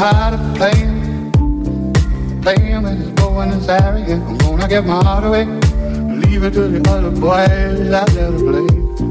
tired of playing with his bow and his arrogance. I'm gonna give my heart away, leave it to the other boys out there to play.